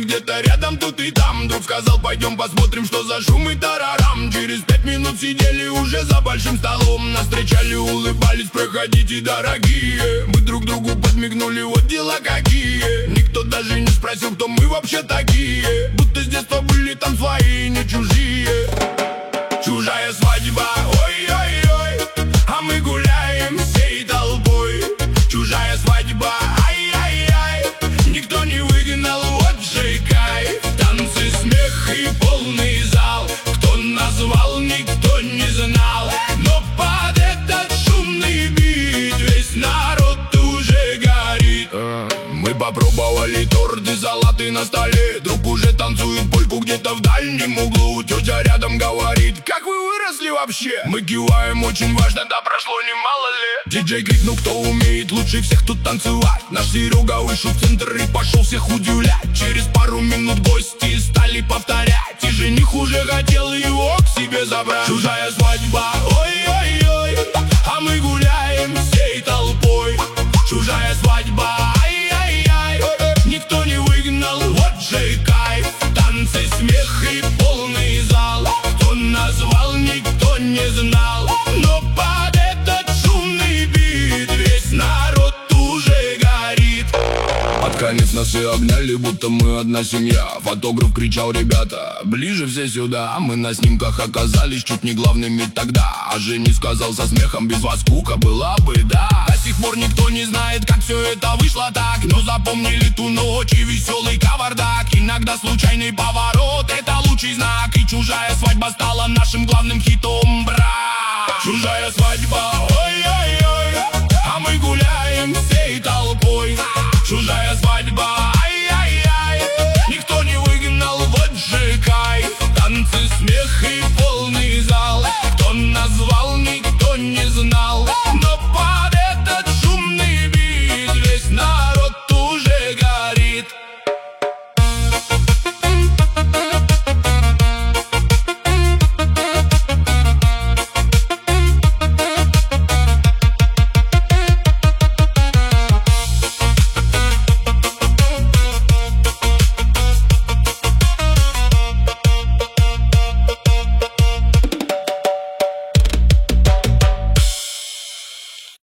где-то рядом, тут и там. Друг сказал, пойдем посмотрим, что за шум и тарарам. Через 5 минут сидели уже за большим столом. Нас встречали, улыбались, проходите, дорогие. Мы друг другу подмигнули, вот дела какие. Никто даже не спросил, кто мы вообще такие. Будто с детства были там свои, не чужие. Чужая свадьба, ой-ой-ой, а мы гуляем всей толпой. Чужая свадьба, ай-яй-яй, никто не выгнал, вот же кайф. Танцы, смех и полный зал. Кто назвал, никто не знал. Но под этот шумный бит весь народ уже горит. Мы попробовали торт и салаты на столе. Друг уже танцует польку где-то в дальнем углу. Тетя рядом говорит, как вы выросли вообще? Мы киваем, очень важно, да прошло немало лет. Диджей крикнул, кто умеет лучше всех тут танцевать. Наш Серега вышел в центр и пошел всех удивлять. Через пару минут гости стали повторять, и жених уже хотел его к себе забрать. Чужая свадьба, ой-ой-ой, а мы гуляем всей толпой. Чужая свадьба, ай-яй-яй, никто не выгнал, вот же кайф. Танцы, смех и полный зал. Кто назвал, никто не знал. Но под этот шумный бит весь народ уже горит. Под конец нас и обняли, будто мы одна семья. Фотограф кричал, ребята, ближе все сюда. Мы на снимках оказались чуть не главными тогда. А Женя сказал со смехом, без вас скука была бы, да. До сих пор никто не знает, как все это вышло так. Но запомнили ту ночь и веселый кавардак. Иногда случайный поворот — это лучший знак. И чужая свадьба стала нашим главным хитом, брат.